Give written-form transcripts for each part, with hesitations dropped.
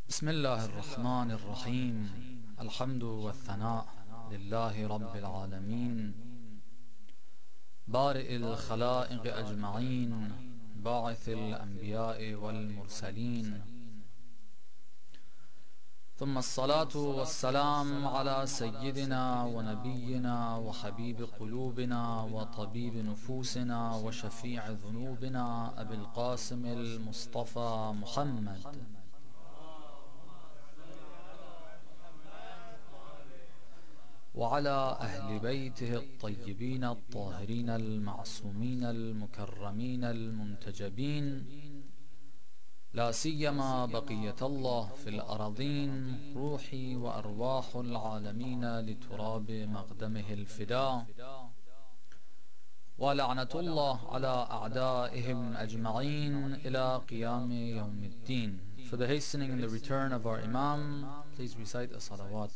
بسم الله الرحمن الرحيم. الحمد والثناء لله رب العالمين، بارئ الخلائق أجمعين، باعث الأنبياء والمرسلين، ثم الصلاة والسلام على سيدنا ونبينا وحبيب قلوبنا وطبيب نفوسنا وشفيع ذنوبنا أبي القاسم المصطفى محمد، وعلى أهل بيته الطيبين الطاهرين المعصومين المكرمين المنتجبين، لا سيما بقية الله في الأراضين، روحي وأرواح العالمين لتراب مقدمه الفداء، ولعنة الله على أعدائهم أجمعين إلى قيام يوم الدين. For the hastening and the return of our Imam, please recite a salawat.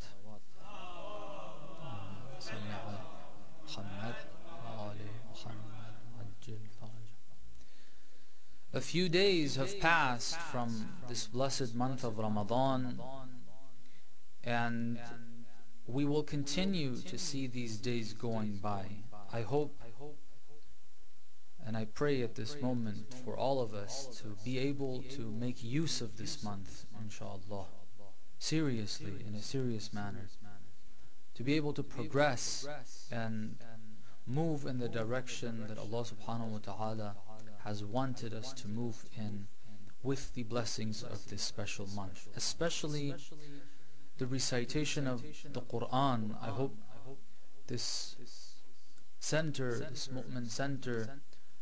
A few days have passed from this blessed month of Ramadan, and we will continue to see these days going by. I hope and I pray at this moment for all of us to be able to make use of this month, inshallah, seriously, in a serious manner, to be able to progress and move in the direction that Allah subhanahu wa ta'ala has wanted us to move in with the blessings of this special month, especially the recitation of the Quran. I hope this center, this Mu'min center,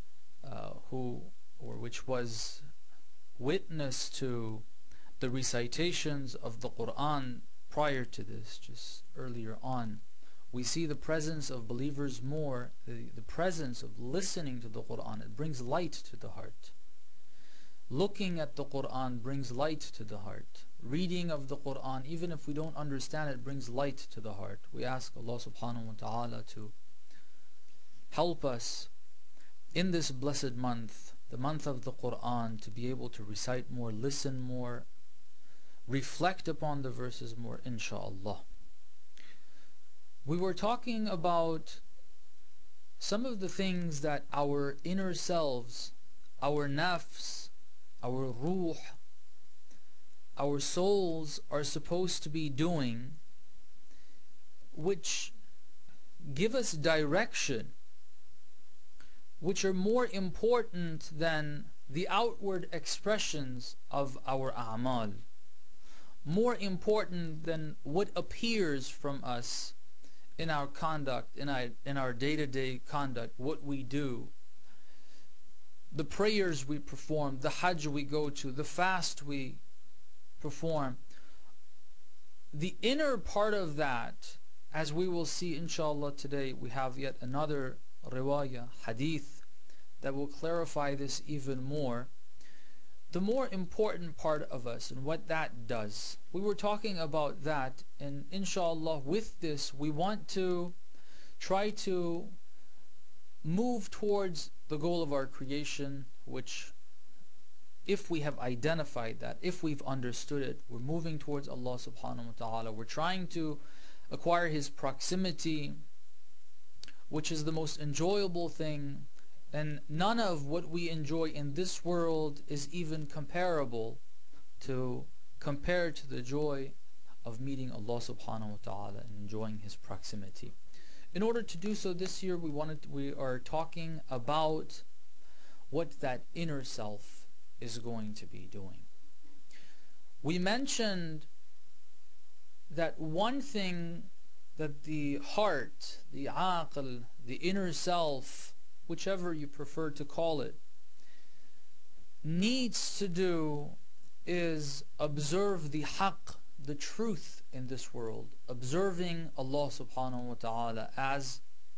which was witness to the recitations of the Quran prior to this, just earlier on, we see the presence of believers more, the presence of listening to the Quran. It brings light to the heart. Looking at the Quran brings light to the heart. Reading of the Quran, even if we don't understand it, brings light to the heart. We ask Allah subhanahu wa ta'ala to help us in this blessed month, the month of the Quran, to be able to recite more, listen more, reflect upon the verses more, inshaAllah. We were talking about some of the things that our inner selves, our nafs, our ruh, our souls are supposed to be doing, which give us direction, which are more important than the outward expressions of our a'mal, more important than what appears from us in our conduct, in our day-to-day conduct, what we do, the prayers we perform, the hajj we go to, the fast we perform. The inner part of that, as we will see inshallah today, we have yet another riwayah, hadith, that will clarify this even more. The more important part of us and what that does. We were talking about that, and inshallah with this we want to try to move towards the goal of our creation, which, if we have identified that, if we've understood it, we're moving towards Allah subhanahu wa ta'ala. We're trying to acquire His proximity, which is the most enjoyable thing, and none of what we enjoy in this world is even comparable to the joy of meeting Allah subhanahu wa ta'ala and enjoying His proximity. In order to do so this year, we are talking about what that inner self is going to be doing. We mentioned that one thing that the heart, the aql, the inner self, whichever you prefer to call it, needs to do is observe the haqq, the truth in this world, observing Allah subhanahu wa ta'ala as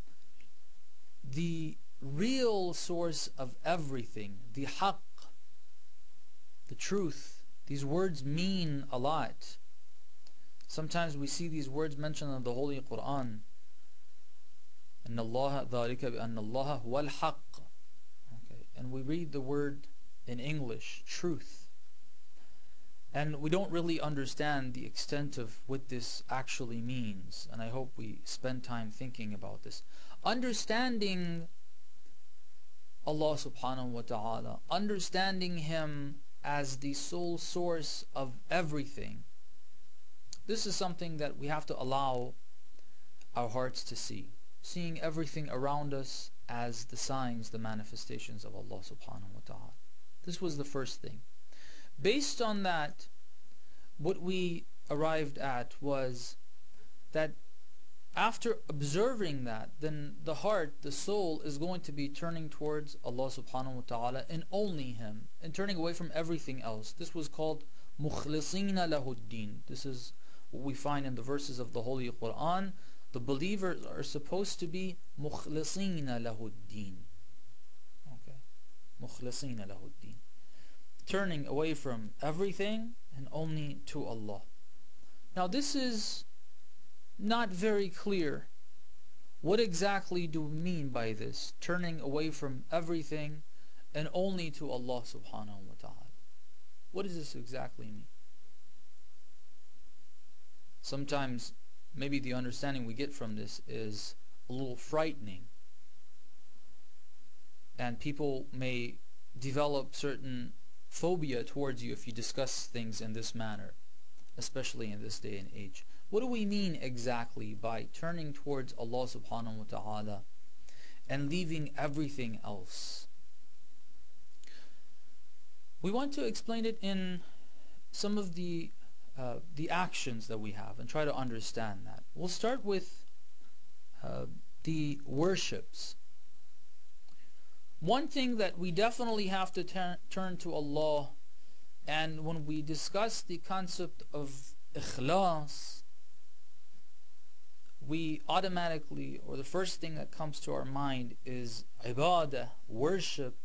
the real source of everything, the haqq, the truth. These words mean a lot. Sometimes we see these words mentioned in the Holy Quran. إن الله ذلك بأن الله هو الحق. Okay, and we read the word in English, truth. And we don't really understand the extent of what this actually means. And I hope we spend time thinking about this. Understanding Allah subhanahu wa ta'ala, understanding Him as the sole source of everything, this is something that we have to allow our hearts to see. Seeing everything around us as the signs, the manifestations of Allah subhanahu wa ta'ala. This was the first thing. Based on that, what we arrived at was that after observing that, then the heart, the soul, is going to be turning towards Allah subhanahu wa ta'ala and only Him, and turning away from everything else. This was called mukhlisina lahuddin. This is what we find in the verses of the Holy Quran. The believers are supposed to be mukhlisina lahuddin. Okay, mukhlisina lahuddin, turning away from everything and only to Allah. Now this is not very clear. What exactly do we mean by this? Turning away from everything and only to Allah subhanahu wa ta'ala. What does this exactly mean? Sometimes maybe the understanding we get from this is a little frightening, and people may develop certain phobia towards you if you discuss things in this manner, especially in this day and age. What do we mean exactly by turning towards Allah subhanahu wa ta'ala and leaving everything else? We want to explain it in some of the actions that we have and try to understand that. We'll start with the worships. One thing that we definitely have to turn to Allah, and when we discuss the concept of ikhlas, we automatically, or the first thing that comes to our mind is ibadah, worship,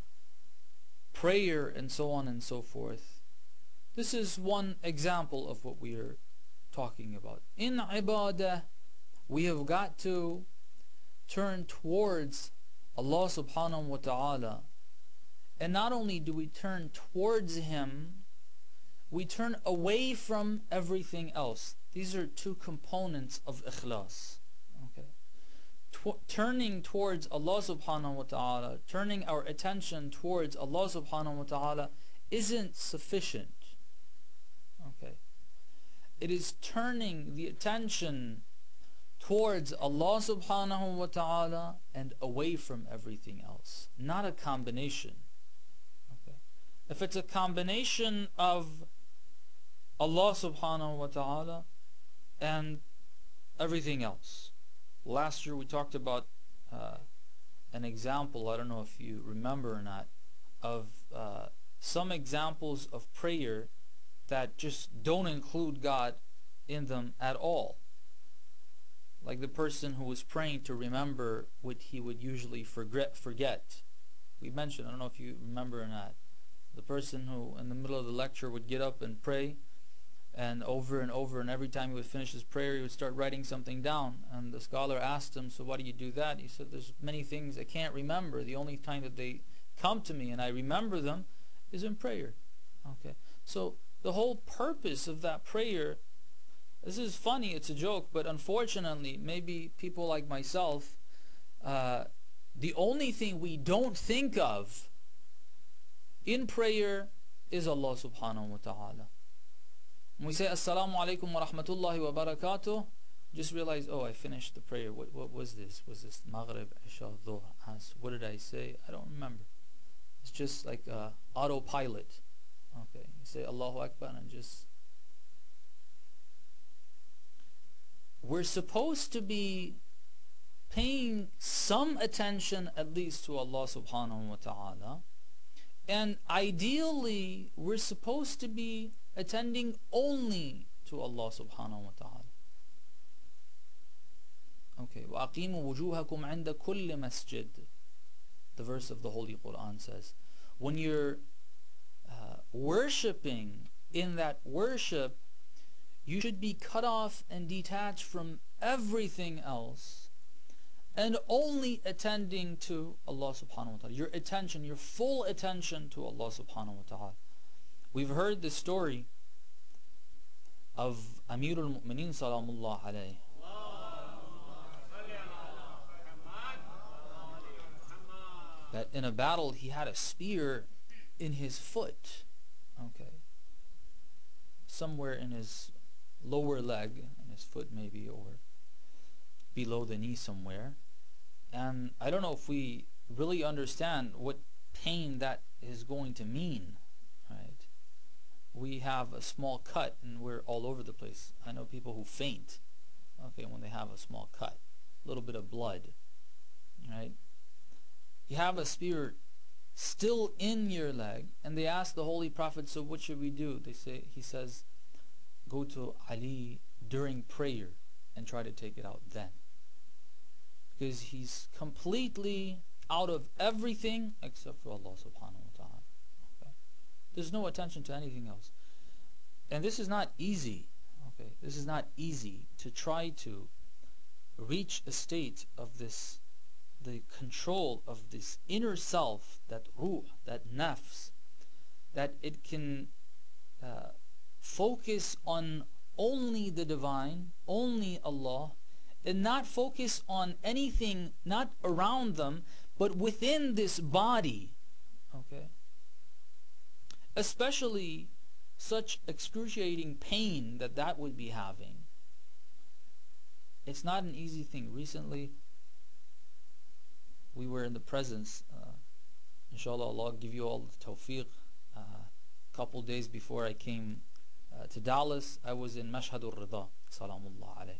prayer, and so on and so forth. This is one example of what we are talking about. In ibadah, we have got to turn towards Allah subhanahu wa ta'ala. And not only do we turn towards Him, we turn away from everything else. These are two components of ikhlas. Okay. Turning towards Allah subhanahu wa ta'ala, turning our attention towards Allah subhanahu wa ta'ala isn't sufficient. Okay. It is turning the attention towards Allah subhanahu wa ta'ala and away from everything else. Not a combination. Okay. If it's a combination of Allah subhanahu wa ta'ala and everything else. Last year we talked about an example, I don't know if you remember or not, of some examples of prayer that just don't include God in them at all. Like the person who was praying to remember what he would usually forget. We mentioned, I don't know if you remember or not, the person who in the middle of the lecture would get up and pray, and over, and every time he would finish his prayer he would start writing something down, and the scholar asked him, so why do you do that? He said, there's many things I can't remember. The only time that they come to me and I remember them is in prayer. Okay, so the whole purpose of that prayer, this is funny, it's a joke, but unfortunately maybe people like myself, the only thing we don't think of in prayer is Allah subhanahu wa ta'ala. When we say Assalamu alaikum wa rahmatullahi wa barakatuh, just realize, oh, I finished the prayer. What was this? Was this Maghrib, Isha, Dhuhr, Asr? What did I say? I don't remember. It's just like autopilot. Okay, you say Allahu Akbar and just... We're supposed to be paying some attention at least to Allah subhanahu wa ta'ala, and ideally we're supposed to be attending only to Allah subhanahu wa ta'ala. Okay, وَأَقِيمُوا وُجُوهَكُمْ عِنْدَ كُلِّ مَسْجِدٍ. The verse of the Holy Quran says, when you're worshipping, in that worship you should be cut off and detached from everything else and only attending to Allah subhanahu wa ta'ala. Your attention, your full attention to Allah subhanahu wa ta'ala. We've heard this story of Amir al-Mu'mineen Salamullah alayhi. That in a battle he had a spear in his foot, okay, somewhere in his lower leg, in his foot maybe, or below the knee somewhere. And I don't know if we really understand what pain that is going to mean, right? We have a small cut and we're all over the place. I know people who faint, okay, when they have a small cut, a little bit of blood, right? You have a spear still in your leg, and they ask the Holy Prophet, so what should we do? He says, go to Ali during prayer and try to take it out then. Because he's completely out of everything except for Allah subhanahu wa ta'ala. Okay? There's no attention to anything else. And this is not easy. Okay? This is not easy to try to reach a state of this, the control of this inner self, that ruh, that nafs, that it can focus on only the divine, only Allah, and not focus on anything not around them, but within this body. Okay? Especially such excruciating pain that would be having. It's not an easy thing. Recently, we were in the presence, inshallah, Allah give you all the tawfiq. A couple days before I came to Dallas, I was in Mashhad al-Rida, salamullah alayh.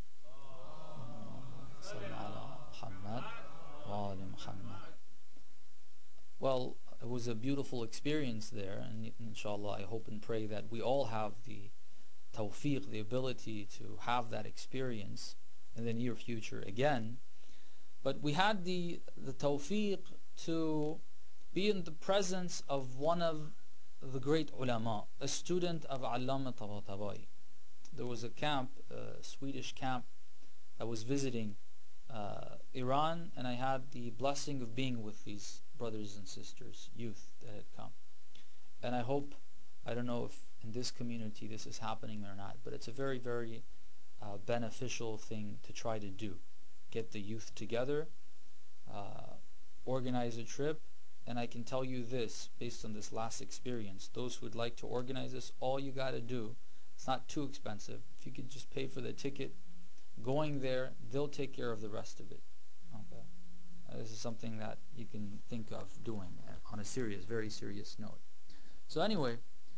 Well, it was a beautiful experience there, and inshallah I hope and pray that we all have the tawfiq, the ability to have that experience in the near future again. But we had the tawfiq to be in the presence of one of the great ulama, a student of Allama Tabatabai. There was a camp, a Swedish camp, I was visiting Iran, and I had the blessing of being with these brothers and sisters, youth that had come. And I hope, I don't know if in this community this is happening or not, but it's a very, very beneficial thing to try to do. Get the youth together, organize a trip, and I can tell you this, based on this last experience, those who would like to organize this, all you got to do, it's not too expensive. If you could just pay for the ticket, going there, they'll take care of the rest of it. Okay, this is something that you can think of doing on a serious, very serious note. So anyway,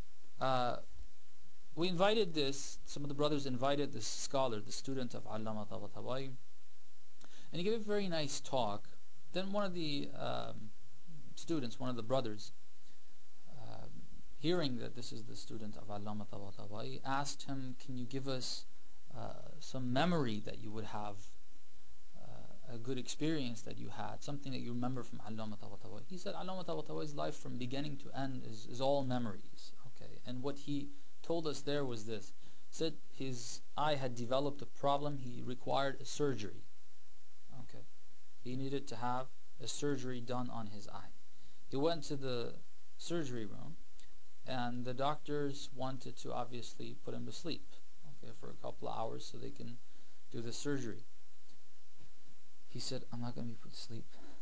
we invited this, some of the brothers invited this scholar, the student of Allama Tabatabai, and he gave a very nice talk. Then one of the students, one of the brothers, hearing that this is the student of Allama Tabatabai, asked him, can you give us some memory that you would have, a good experience that you had, something that you remember from Allama Tabatabai. He said Allama Tabatabai's life from beginning to end is all memories. Okay, and what he told us there was this. He said his eye had developed a problem, he required a surgery. Okay, he needed to have a surgery done on his eye. He went to the surgery room, and the doctors wanted to obviously put him to sleep, okay, for a couple of hours so they can do the surgery. He said, I'm not going to be put to sleep.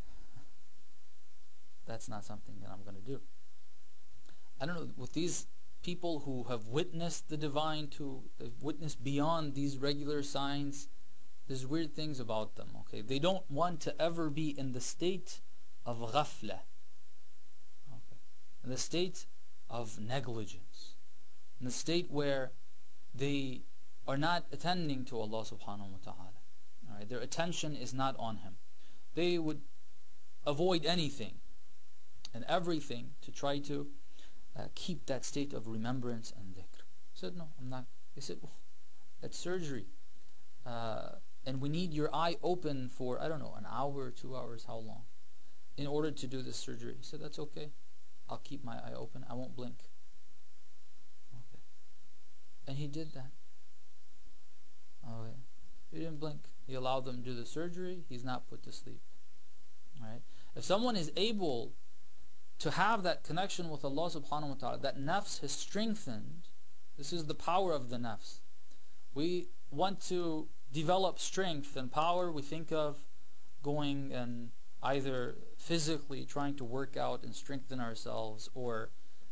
That's not something that I'm going to do. I don't know, with these people who have witnessed the divine, have witnessed beyond these regular signs, there's weird things about them, okay? They don't want to ever be in the state of ghafla, okay? In the state of negligence, in the state where they are not attending to Allah subhanahu wa ta'ala. Alright, their attention is not on Him. They would avoid anything and everything to try to keep that state of remembrance and dhikr. He said, no, I'm not. He said, oh, that's surgery. And we need your eye open for, I don't know, an hour, 2 hours, how long, in order to do this surgery. He said, that's okay. I'll keep my eye open. I won't blink. Okay. And he did that. Okay. He didn't blink. He allowed them to do the surgery. He's not put to sleep. Alright? If someone is able to have that connection with Allah subhanahu wa ta'ala, that nafs has strengthened, This is the power of the nafs. We want to develop strength and power. We think of going and either physically trying to work out and strengthen ourselves, or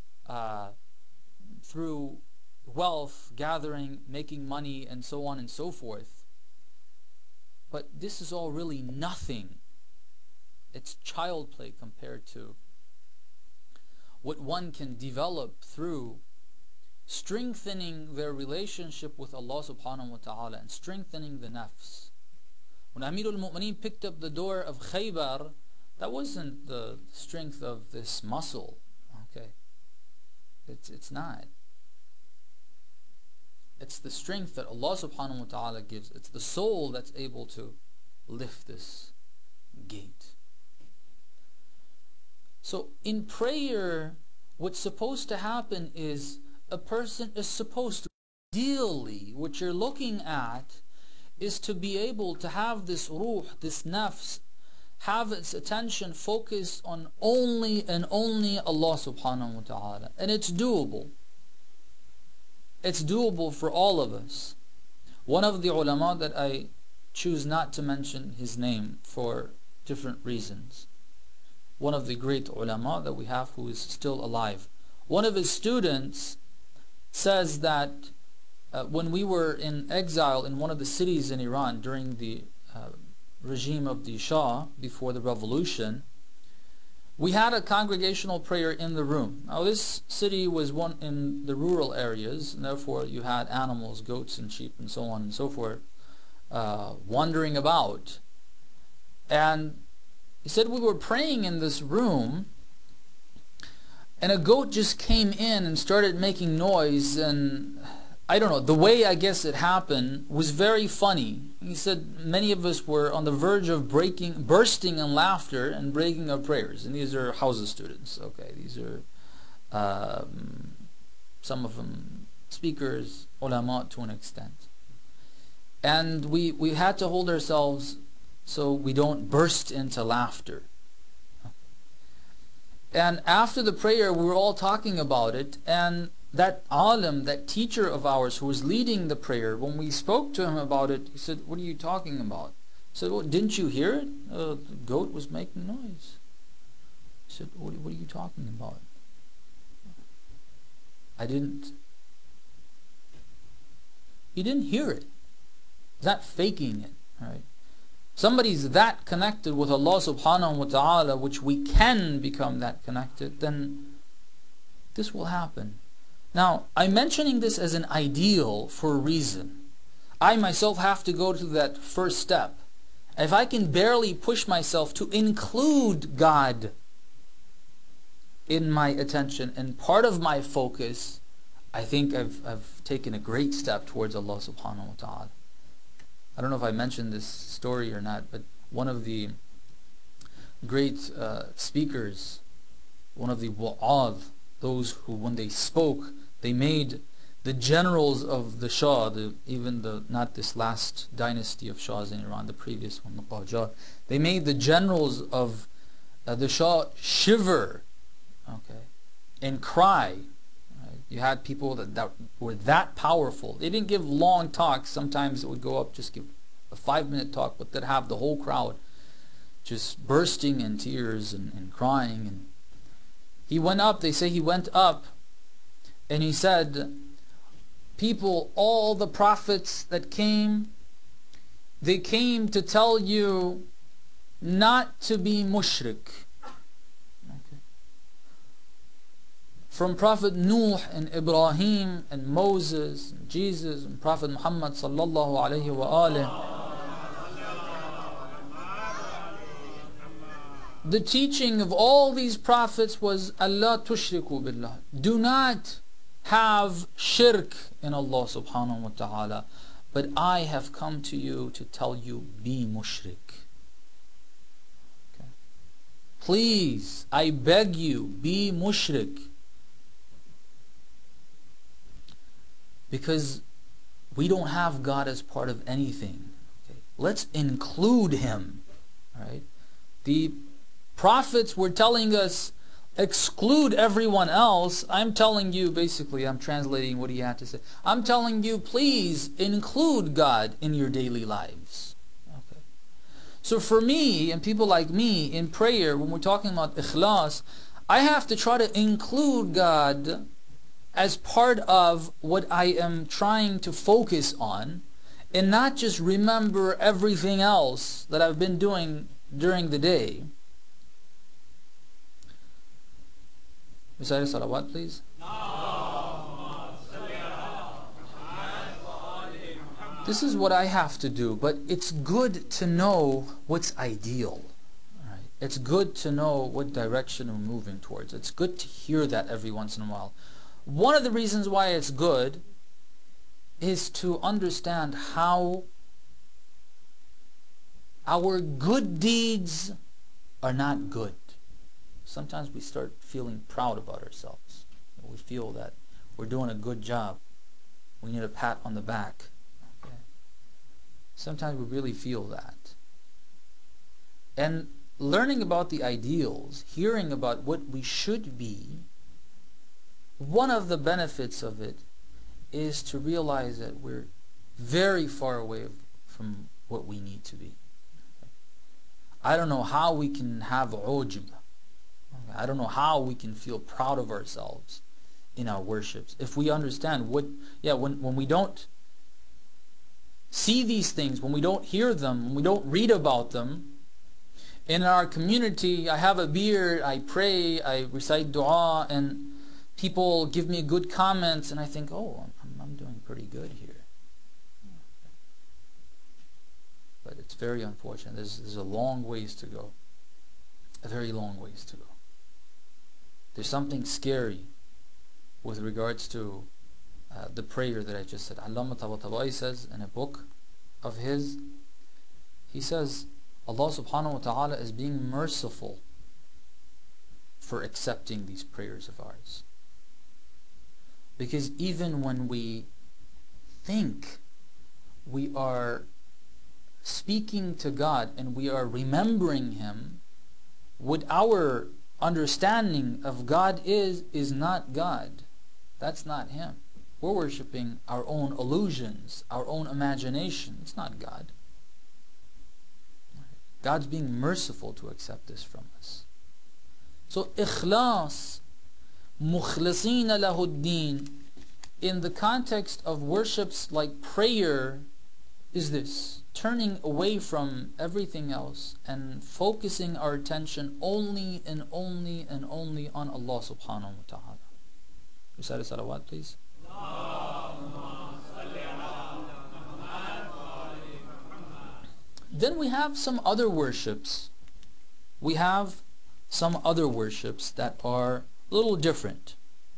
through wealth gathering, making money, and so on and so forth. But this is all really nothing. It's child play compared to what one can develop through strengthening their relationship with Allah subhanahu wa ta'ala and strengthening the nafs. When Amirul Mu'mineen picked up the door of Khaybar, that wasn't the strength of this muscle. Okay, it's not. It's the strength that Allah subhanahu wa ta'ala gives. It's the soul that's able to lift this gate. So in prayer, what's supposed to happen is a person is supposed to, ideally, what you're looking at is to be able to have this ruh, this nafs, have its attention focused on only and only Allah subhanahu wa ta'ala. And it's doable. It's doable for all of us. One of the ulama that I choose not to mention his name for different reasons, one of the great ulama that we have who is still alive, one of his students says that when we were in exile in one of the cities in Iran during the regime of the Shah before the revolution, we had a congregational prayer in the room. Now this city was one in the rural areas, and therefore you had animals, goats and sheep and so on and so forth wandering about. And he said we were praying in this room, and a goat just came in and started making noise, and I don't know, the way I guess it happened was very funny. He said many of us were on the verge of bursting in laughter and breaking our prayers. And these are Hawza students, okay? These are some of them speakers, ulama to an extent. And we had to hold ourselves so we don't burst into laughter. And after the prayer, we were all talking about it, and that alim, that teacher of ours who was leading the prayer, when we spoke to him about it, he said, "What are you talking about?" I said, "Well, didn't you hear it? The goat was making noise." He said, what are you talking about?" I didn't. He didn't hear it. He's not faking it, right? Somebody's that connected with Allah subhanahu wa ta'ala, which we can become that connected, then this will happen. Now, I'm mentioning this as an ideal for a reason. I myself have to go to that first step. If I can barely push myself to include God in my attention and part of my focus, I think I've taken a great step towards Allah subhanahu wa ta'ala. I don't know if I mentioned this story or not, but one of the great speakers, one of the wa'ad, those who when they spoke, they made the generals of the Shah, not this last dynasty of Shahs in Iran, the previous one, the Qajar, they made the generals of the Shah shiver, okay, and cry. Right? You had people that were that powerful. They didn't give long talks. Sometimes it would go up, just give a 5-minute talk, but they'd have the whole crowd just bursting in tears and crying. And he went up, they say he went up, and he said, "People, all the prophets that came, they came to tell you not to be mushrik." Okay. From Prophet Nuh and Ibrahim and Moses and Jesus and Prophet Muhammad sallallahu alayhi wa alihi, the teaching of all these prophets was Allah tushriku billah. Do not have shirk in Allah subhanahu wa ta'ala. But I have come to you to tell you, be mushrik. Okay. Please, I beg you, be mushrik. Because we don't have God as part of anything. Okay. Let's include Him. Right? The prophets were telling us, exclude everyone else, I'm telling you, basically, I'm translating what he had to say. I'm telling you, please include God in your daily lives. Okay. So for me, and people like me, in prayer, when we're talking about ikhlas, I have to try to include God as part of what I am trying to focus on, and not just remember everything else that I've been doing during the day. Recite a salawat, please. This is what I have to do, but it's good to know what's ideal. Right? It's good to know what direction we're moving towards. It's good to hear that every once in a while. One of the reasons why it's good is to understand how our good deeds are not good. Sometimes we start feeling proud about ourselves. We feel that we're doing a good job. We need a pat on the back. Okay? Sometimes we really feel that. And learning about the ideals, hearing about what we should be, one of the benefits of it is to realize that we're very far away from what we need to be. I don't know how we can have ujb. I don't know how we can feel proud of ourselves in our worships. If we understand when we don't see these things, when we don't hear them, when we don't read about them, in our community, I have a beard, I pray, I recite dua, and people give me good comments, and I think, oh, I'm doing pretty good here. But it's very unfortunate. There's a long ways to go. A very long ways to go. There's something scary with regards to the prayer that I just said. Allama Tabatabai says in a book of his, he says, Allah subhanahu wa ta'ala is being merciful for accepting these prayers of ours. Because even when we think we are speaking to God and we are remembering Him, what our understanding of God is not God. That's not Him. We're worshipping our own illusions, our own imagination. It's not God. God's being merciful to accept this from us. So ikhlas, mukhlisina lahuddin, in the context of worships like prayer, is this: turning away from everything else and focusing our attention only and only and only on Allah subhanahu wa ta'ala. Recite a salawat, please. Then we have some other worships. We have some other worships that are a little different.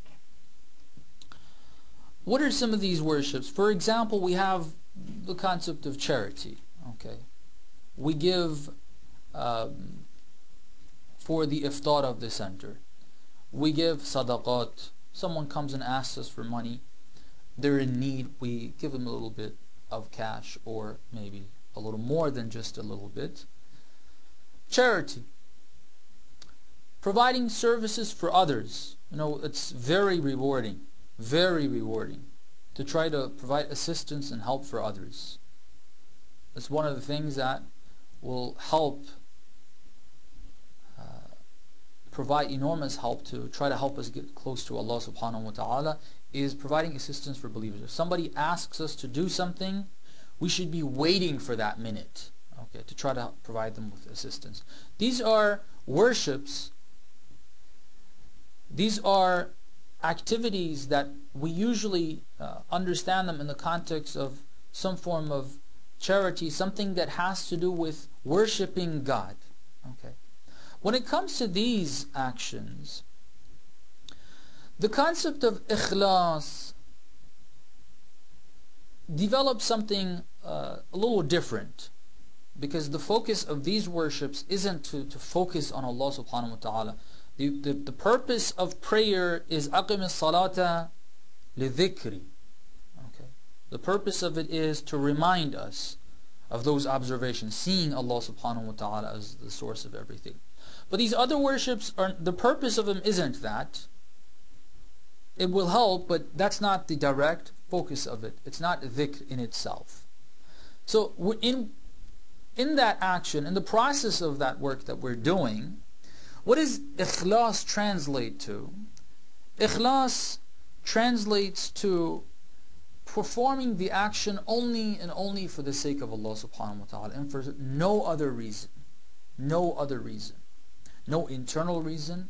What are some of these worships? For example, we have the concept of charity. Okay, we give for the iftar of the center. We give sadaqat. Someone comes and asks us for money. They're in need. We give them a little bit of cash, or maybe a little more than just a little bit. Charity. Providing services for others. You know, it's very rewarding. Very rewarding to try to provide assistance and help for others. It's one of the things that will help provide enormous help to try to help us get close to Allah subhanahu wa ta'ala, is providing assistance for believers. If somebody asks us to do something, we should be waiting for that minute, okay, to try to provide them with assistance. These are worships. These are activities that we usually understand them in the context of some form of charity, something that has to do with worshiping God. Okay. When it comes to these actions, the concept of ikhlas develops something a little different, because the focus of these worships isn't to focus on Allah subhanahu wa ta'ala. The purpose of prayer is aqim as-salata li-dhikri. Okay. The purpose of it is to remind us of those observations, seeing Allah subhanahu wa ta'ala as the source of everything. But these other worships, the purpose of them isn't that. It will help, but that's not the direct focus of it. It's not dhikr in itself. So in that action, in the process of that work that we're doing, what does ikhlas translate to? Ikhlas translates to performing the action only and only for the sake of Allah subhanahu wa ta'ala, and for no other reason. No other reason. No internal reason,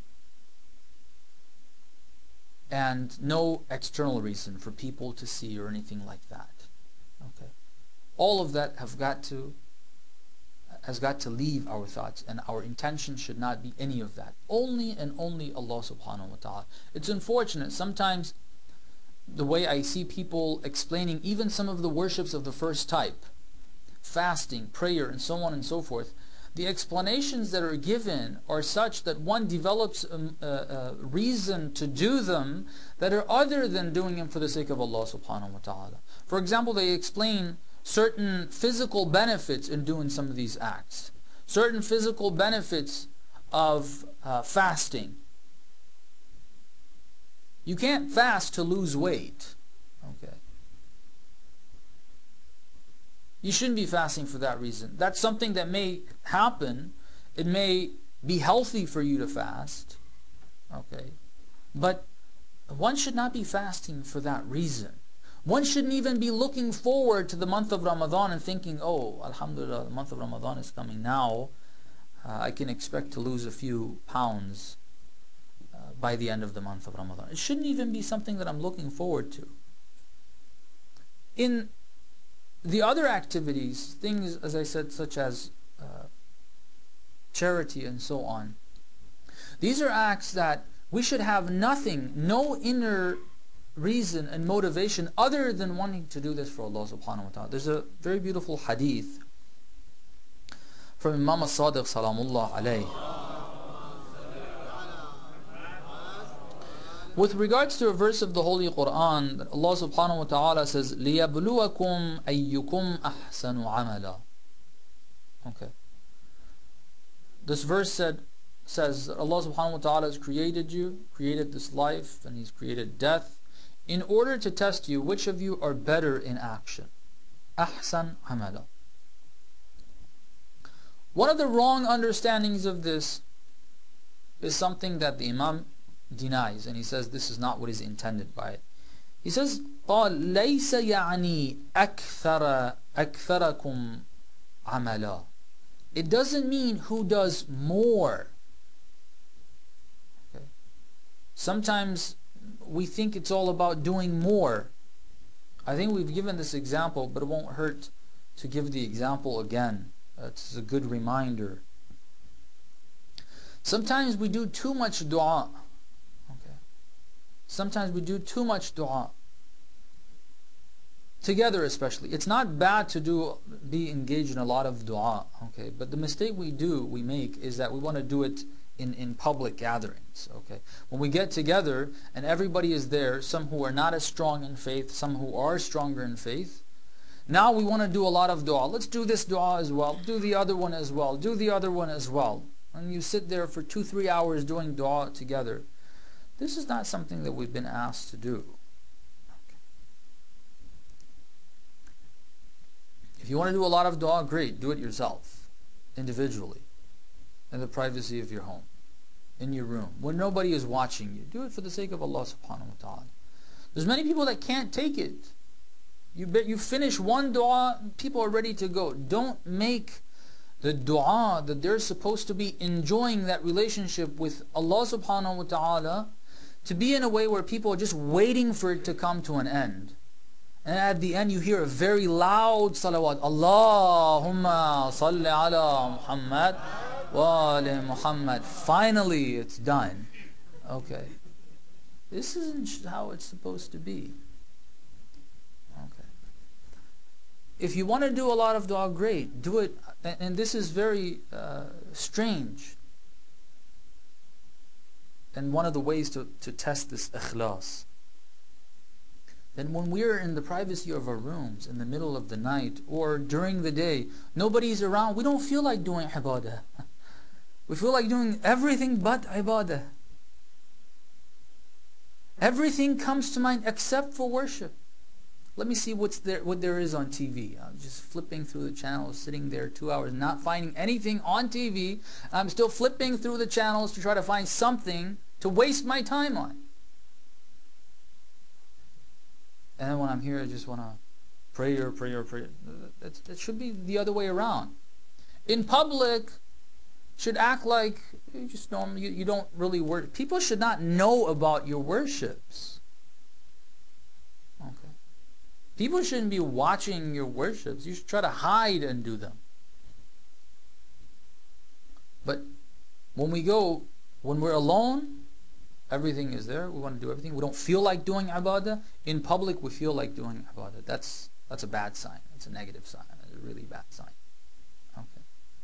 and no external reason for people to see or anything like that. Okay. All of that has got to leave our thoughts, and our intention should not be any of that. Only and only Allah subhanahu wa ta'ala. It's unfortunate sometimes the way I see people explaining even some of the worships of the first type, fasting, prayer, and so on and so forth. The explanations that are given are such that one develops a reason to do them that are other than doing them for the sake of Allah subhanahu wa ta'ala. For example, they explain certain physical benefits in doing some of these acts. Certain physical benefits of fasting. You can't fast to lose weight. Okay. You shouldn't be fasting for that reason. That's something that may happen. It may be healthy for you to fast. Okay. But one should not be fasting for that reason. One shouldn't even be looking forward to the month of Ramadan and thinking, oh, alhamdulillah, the month of Ramadan is coming now. I can expect to lose a few pounds by the end of the month of Ramadan. It shouldn't even be something that I'm looking forward to. In the other activities, things, as I said, such as charity and so on, these are acts that we should have nothing, no inner reason and motivation other than wanting to do this for Allah subhanahu wa ta'ala. There's a very beautiful hadith from Imam as-Sadiq salamullah alayhi. With regards to a verse of the Holy Quran, that Allah subhanahu wa ta'ala says, لِيَبْلُوَكُمْ أَيُّكُمْ أَحْسَنُ عَمَلًا. Okay. This verse says that Allah subhanahu wa ta'ala has created you, created this life, and He's created death, in order to test you which of you are better in action. أَحْسَنُ عَمَلًا. One of the wrong understandings of this is something that the Imam denies, and he says this is not what is intended by it. He says, قال ليس يعني أكثركم عملا. It doesn't mean who does more. Okay. Sometimes we think it's all about doing more. I think we've given this example, but it won't hurt to give the example again. It's a good reminder. Sometimes we do too much dua. Sometimes we do too much dua. Together especially. It's not bad to be engaged in a lot of dua. Okay, but the mistake we make is that we want to do it in public gatherings. Okay, when we get together and everybody is there, some who are not as strong in faith, some who are stronger in faith, now we want to do a lot of dua. Let's do this dua as well, do the other one as well, do the other one as well. And you sit there for 2-3 hours doing dua together. This is not something that we've been asked to do. Okay. If you want to do a lot of dua, great, do it yourself, individually, in the privacy of your home, in your room, when nobody is watching you. Do it for the sake of Allah subhanahu wa ta'ala. There's many people that can't take it. You finish one dua, people are ready to go. Don't make the dua that they're supposed to be enjoying that relationship with Allah subhanahu wa ta'ala to be in a way where people are just waiting for it to come to an end. And at the end you hear a very loud salawat. Allahumma salli ala Muhammad wa ali Muhammad. Finally it's done. Okay. This isn't how it's supposed to be. Okay. If you want to do a lot of dua, great. Do it. And this is very strange. And one of the ways to test this ikhlas. Then when we're in the privacy of our rooms, in the middle of the night, or during the day, nobody's around, we don't feel like doing ibadah. We feel like doing everything but ibadah. Everything comes to mind except for worship. Let me see what there is on TV. I'm just flipping through the channels, sitting there 2 hours, not finding anything on TV. I'm still flipping through the channels to try to find something to waste my time on. And then when I'm here, I just want to pray. That should be the other way around. In public, should act like you just you don't really worship. People should not know about your worships. Okay. People shouldn't be watching your worships. You should try to hide and do them. But when we're alone, everything is there. We want to do everything. We don't feel like doing ibadah. In public, we feel like doing ibadah. That's a bad sign. That's a negative sign. That's a really bad sign. Okay.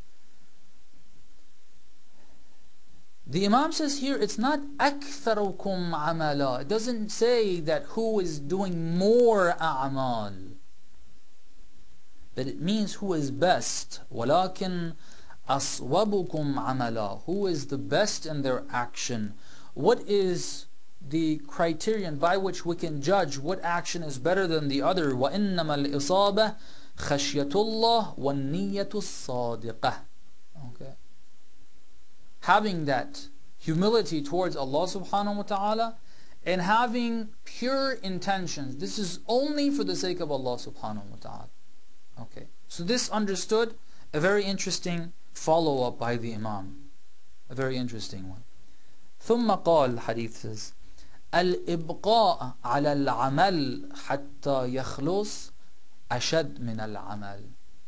The Imam says here, it's not أَكْثَرُكُمْ عَمَلًا. It doesn't say that who is doing more a'mal. But it means who is best. وَلَكِنْ أَصْوَبُكُمْ عَمَلًا. Who is the best in their action. What is the criterion by which we can judge what action is better than the other? وَإِنَّمَا الْإِصَابَةِ خَشْيَةُ اللَّهِ وَالنِّيَّةُ الصَّادِقَةِ. Okay. Having that humility towards Allah subhanahu wa ta'ala and having pure intentions. This is only for the sake of Allah subhanahu wa ta'ala. Okay. So this understood, a very interesting follow-up by the Imam. A very interesting one. ثم قال, hadith says, الإبقاء على العمل حتى يخلص أشد من العمل.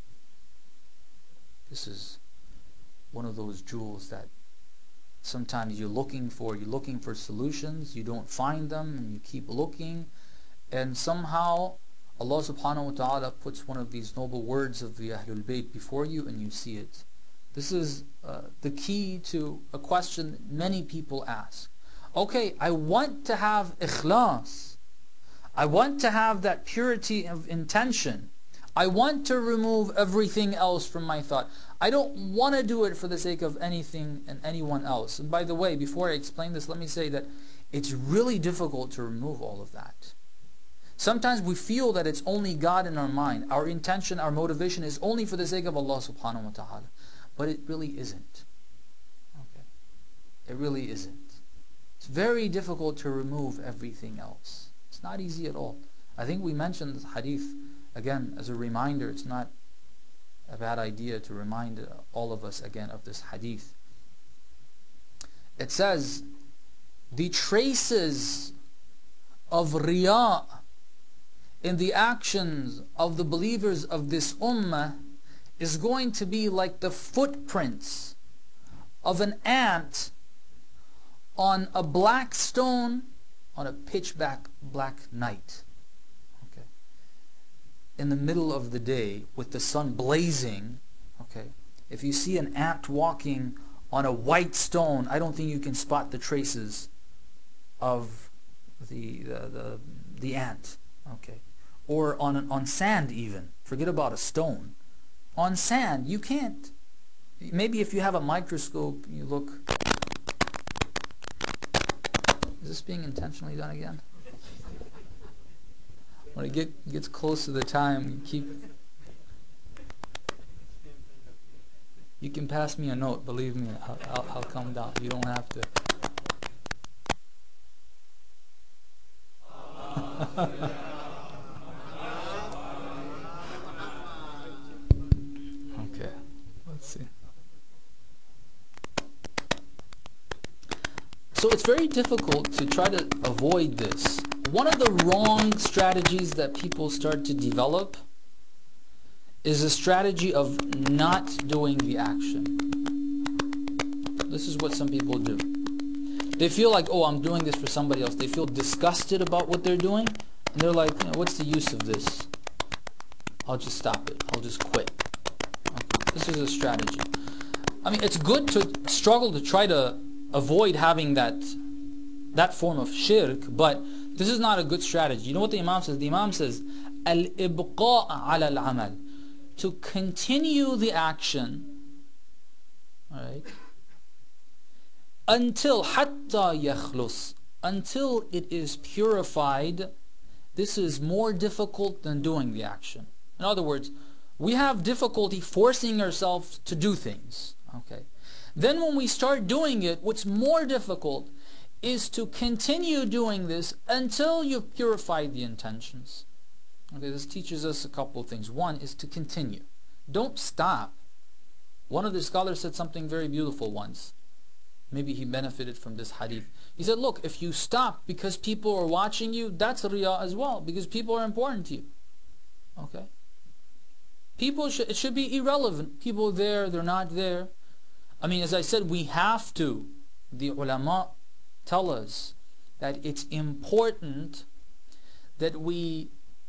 This is one of those jewels that sometimes you're looking for solutions, you don't find them, and you keep looking, and somehow Allah subhanahu wa ta'ala puts one of these noble words of the Ahlul Bayt before you and you see it. This is the key to a question that many people ask. Okay, I want to have ikhlas. I want to have that purity of intention. I want to remove everything else from my thought. I don't want to do it for the sake of anything and anyone else. And by the way, before I explain this, let me say that it's really difficult to remove all of that. Sometimes we feel that it's only God in our mind. Our intention, our motivation is only for the sake of Allah subhanahu wa ta'ala. But it really isn't. Okay. It really isn't. It's very difficult to remove everything else. It's not easy at all. I think we mentioned this hadith, again, as a reminder. It's not a bad idea to remind all of us again of this hadith. It says, the traces of riya in the actions of the believers of this ummah is going to be like the footprints of an ant on a black stone on a pitch black night. Okay. In the middle of the day with the sun blazing, okay, if you see an ant walking on a white stone, I don't think you can spot the traces of the ant. Okay. Or on sand even. Forget about a stone. On sand, you can't. Maybe if you have a microscope, you look. Is this being intentionally done again? When it gets close to the time, you can pass me a note. Believe me, I'll come down. You don't have to. So it's very difficult to try to avoid this. One of the wrong strategies that people start to develop is a strategy of not doing the action. This is what some people do. They feel like, oh, I'm doing this for somebody else. They feel disgusted about what they're doing, and they're like, what's the use of this? I'll just stop it. I'll just quit. This is a strategy. I mean, it's good to struggle to try to avoid having that form of shirk, but this is not a good strategy. You know what the Imam says? The Imam says, al-ibqa' ala al-amal, to continue the action, right, until حَتَّى يَخْلُص, until it is purified. This is more difficult than doing the action. In other words, we have difficulty forcing ourselves to do things. Okay. Then when we start doing it, what's more difficult is to continue doing this until you've purified the intentions. Okay, this teaches us a couple of things. One is to continue. Don't stop. One of the scholars said something very beautiful once. Maybe he benefited from this hadith. He said, look, if you stop because people are watching you, that's riyā as well, because people are important to you. Okay? It should be irrelevant. People there, they're not there. I mean, as I said, we have to. The ulama tell us that it's important that we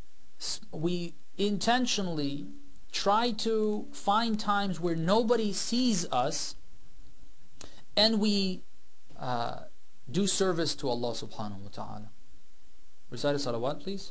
intentionally try to find times where nobody sees us and we do service to Allah subhanahu wa ta'ala. Recite a salawat, please.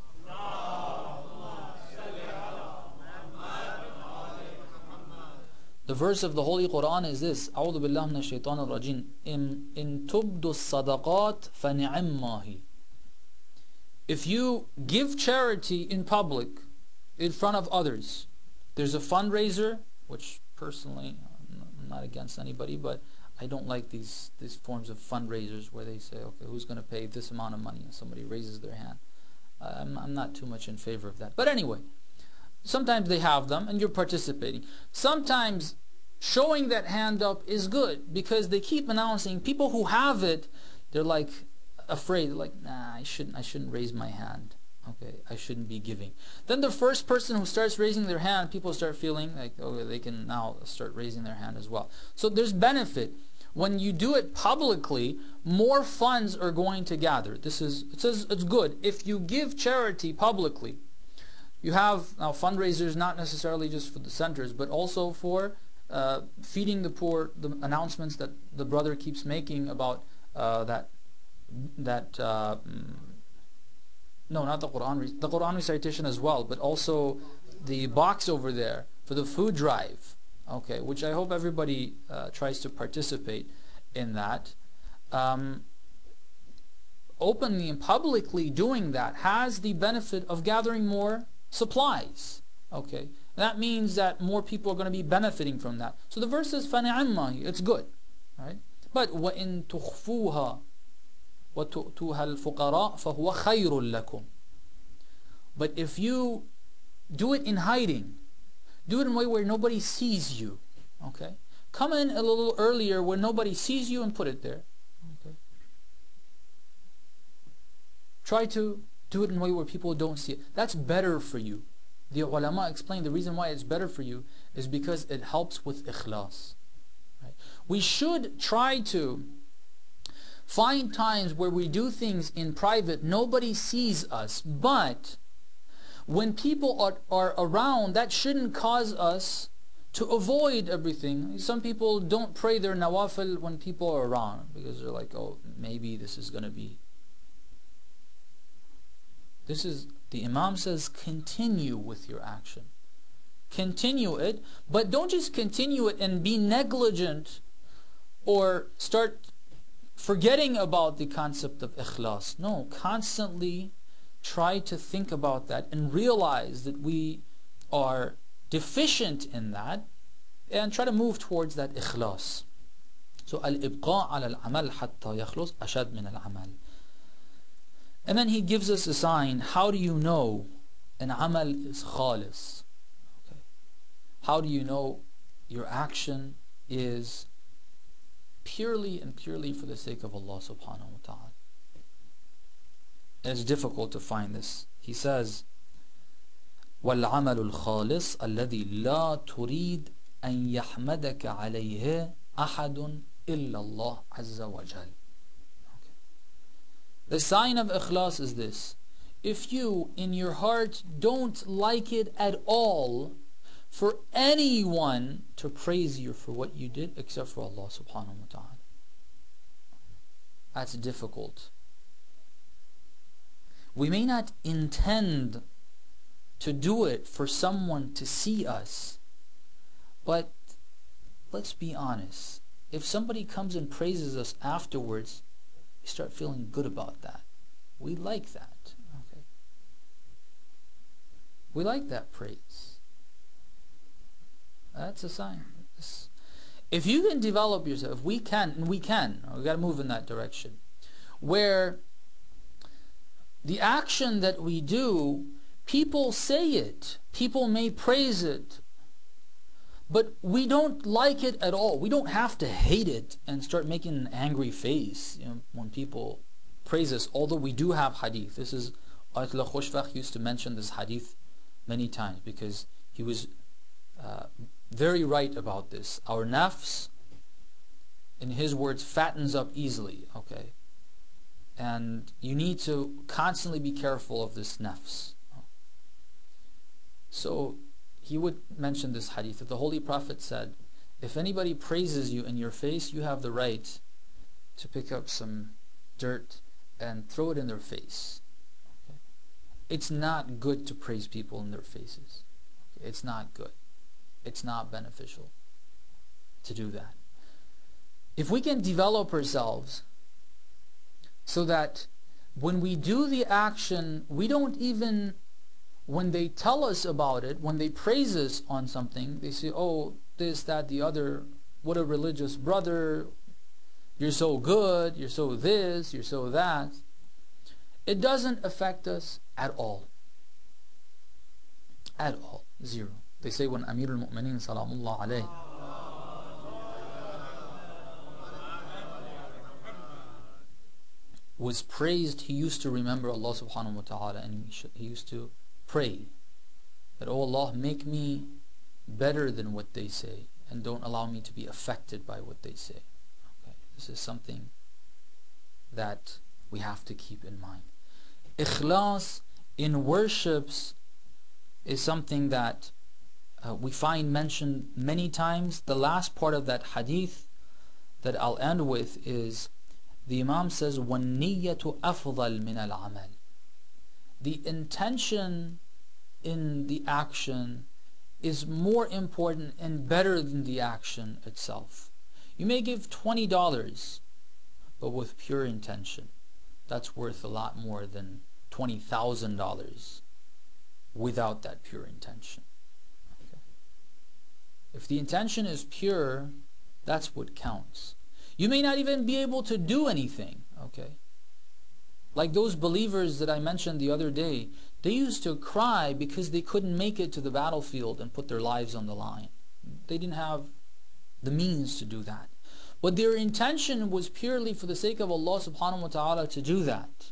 The verse of the Holy Quran is this: أعوذ بالله من الشيطان الرجيم إن تبدوا الصدقات فنعما هي. If you give charity in public, in front of others, there's a fundraiser, which personally I'm not against anybody, but I don't like these forms of fundraisers where they say, okay, who's going to pay this amount of money, and somebody raises their hand. I'm not too much in favor of that. But anyway, sometimes they have them and you're participating. Sometimes showing that hand up is good because they keep announcing. People who have it, they're like afraid. They're like, nah, I shouldn't raise my hand. Okay, I shouldn't be giving. Then the first person who starts raising their hand, people start feeling like, oh, they can now start raising their hand as well. So there's benefit. When you do it publicly, more funds are going to gather. It says it's good. If you give charity publicly, you have now fundraisers, not necessarily just for the centers, but also for feeding the poor. The announcements that the brother keeps making about no, not the Quran recitation as well, but also the box over there for the food drive. Okay, which I hope everybody tries to participate in that. Openly and publicly doing that has the benefit of gathering more supplies. Okay, that means that more people are going to be benefiting from that. So the verse says فَنِعَمَّا, it's good, right? But وَإِن تُخْفُوهَا وَتُؤْتُوهَا الْفُقَرَاءَ فَهُوَ خَيْرٌ لَكُمْ. But if you do it in hiding, do it in a way where nobody sees you. Okay, come in a little earlier when nobody sees you and put it there. Okay, try to do it in a way where people don't see it. That's better for you. The ulama explain the reason why it's better for you is because it helps with ikhlas. Right? We should try to find times where we do things in private, nobody sees us, but when people are around, that shouldn't cause us to avoid everything. Some people don't pray their nawafil when people are around because they're like, oh, maybe this is going to be. The Imam says, continue with your action. Continue it, but don't just continue it and be negligent or start forgetting about the concept of ikhlas. No, constantly try to think about that and realize that we are deficient in that and try to move towards that ikhlas. So al-ibqa' ala al-amal hatta yakhlas ashad min al-amal. And then he gives us a sign. How do you know an amal is khalis? Okay. How do you know your action is purely and purely for the sake of Allah subhanahu wa ta'ala? It's difficult to find this. He says, وَالْعَمَلُ الْخَالِص الَّذِي لَا تُرِيد أَن يَحْمَدَكَ عَلَيْهِ أَحَدٌ إِلَّا اللَّهُ عَزَّ وَجَلَّ. The sign of ikhlas is this: if you in your heart don't like it at all for anyone to praise you for what you did except for Allah subhanahu wa ta'ala. That's difficult. We may not intend to do it for someone to see us, but let's be honest. if somebody comes and praises us afterwards, we start feeling good about that. We like that. Okay. We like that praise. That's a sign. If you can develop yourself, we got to move in that direction, where the action that we do, people say it, people may praise it, but we don't like it at all. We don't have to hate it and start making an angry face, when people praise us, although we do have hadith. This is, Ayatollah Khoshfakh used to mention this hadith many times because he was very right about this. Our nafs, in his words, fattens up easily, okay? And you need to constantly be careful of this nafs. So he would mention this hadith that the Holy Prophet said, if anybody praises you in your face, you have the right to pick up some dirt and throw it in their face. Okay? It's not good to praise people in their faces. Okay? It's not good. It's not beneficial to do that. If we can develop ourselves so that when we do the action, we don't even, when they tell us about it, when they praise us on something, they say, oh, this, that, the other, what a religious brother, you're so good, you're so this, you're so that. It doesn't affect us at all. At all. Zero. They say when Amir al-Mu'mineen salamullah alayh was praised, he used to remember Allah subhanahu wa ta'ala, and he used to pray that, oh Allah, make me better than what they say and don't allow me to be affected by what they say. Okay? This is something that we have to keep in mind. Ikhlas in worships is something that we find mentioned many times. The last part of that hadith that I'll end with is the Imam says, وَالنِّيَّةُ أَفْضَلْ مِنَ الْعَمَلِ. The intention in the action is more important and better than the action itself. You may give $20, but with pure intention. That's worth a lot more than $20,000 without that pure intention. Okay. If the intention is pure, that's what counts. You may not even be able to do anything, okay? Like those believers that I mentioned the other day, they used to cry because they couldn't make it to the battlefield and put their lives on the line. They didn't have the means to do that. But their intention was purely for the sake of Allah subhanahu wa ta'ala to do that.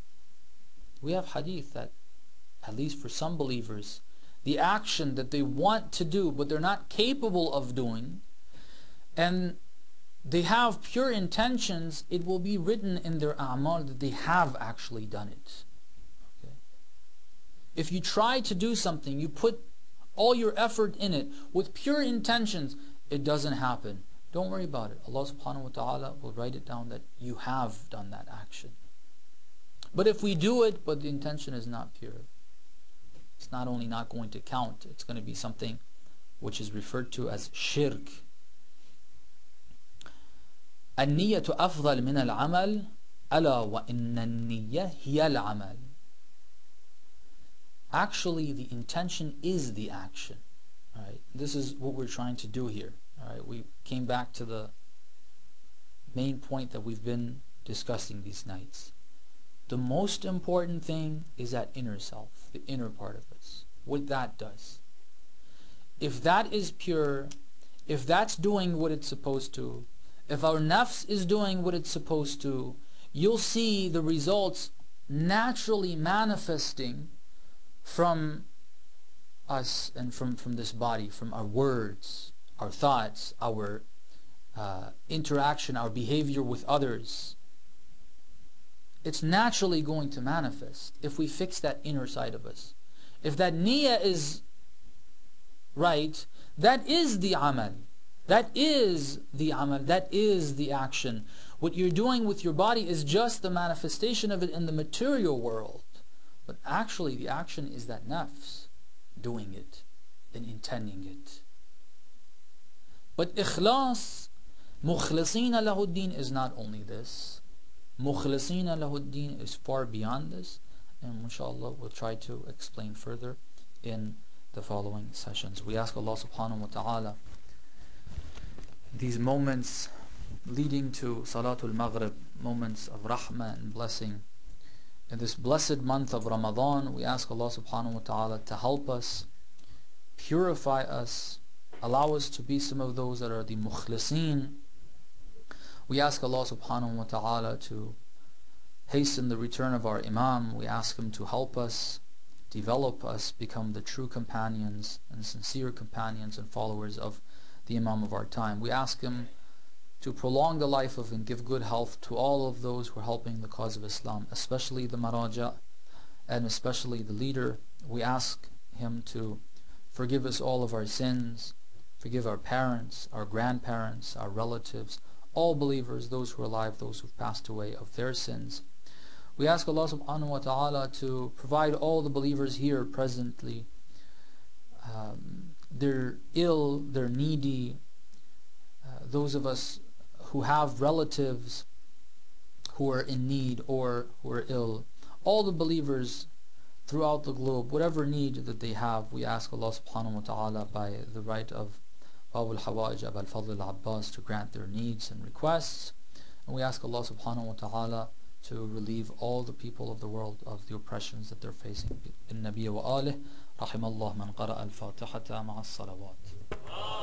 We have hadith that, at least for some believers, the action that they want to do but they're not capable of doing, and they have pure intentions, it will be written in their a'mal that they have actually done it. Okay? If you try to do something, you put all your effort in it with pure intentions, it doesn't happen. Don't worry about it. Allah subhanahu wa ta'ala will write it down that you have done that action. But if we do it, but the intention is not pure, it's not only not going to count, it's going to be something which is referred to as shirk. النية أفضل من العمل ألا وإن النية هي العمل. Actually, the intention is the action. All right? This is what we're trying to do here. All right? We came back to the main point that we've been discussing these nights. The most important thing is that inner self, the inner part of us, what that does. If that is pure, if that's doing what it's supposed to, if our nafs is doing what it's supposed to, you'll see the results naturally manifesting from us and from this body, from our words, our thoughts, our interaction, our behavior with others. It's naturally going to manifest if we fix that inner side of us. If that niyyah is right, that is the amal. That is the amal, that is the action. What you're doing with your body is just the manifestation of it in the material world. But actually the action is that nafs doing it and intending it. But ikhlas Mukhlisina lahuddin is not only this. Mukhlisina lahuddin is far beyond this, and inshallah we'll try to explain further in the following sessions. We ask Allah subhanahu wa ta'ala these moments leading to Salatul Maghrib, moments of rahmah and blessing. In this blessed month of Ramadan, we ask Allah subhanahu wa ta'ala to help us, purify us, allow us to be some of those that are the mukhliseen. We ask Allah subhanahu wa ta'ala to hasten the return of our Imam. We ask Him to help us, develop us, become the true companions and sincere companions and followers of the Imam of our time. We ask Him to prolong the life of and give good health to all of those who are helping the cause of Islam, especially the Maraja and especially the leader. We ask Him to forgive us all of our sins, forgive our parents, our grandparents, our relatives, all believers, those who are alive, those who have passed away, of their sins. We ask Allah subhanahu wa ta'ala to provide all the believers here presently. They're ill, they're needy, those of us who have relatives who are in need or who are ill, all the believers throughout the globe, whatever need that they have, we ask Allah subhanahu wa ta'ala by the right of Abu al-Hawaj, Abu al-Fadl al-Abbas, to grant their needs and requests. And we ask Allah subhanahu wa ta'ala to relieve all the people of the world of the oppressions that they're facing. In Nabiya wa alih, rahimallah man qara'a al-Fatihata ma'a as-salawat.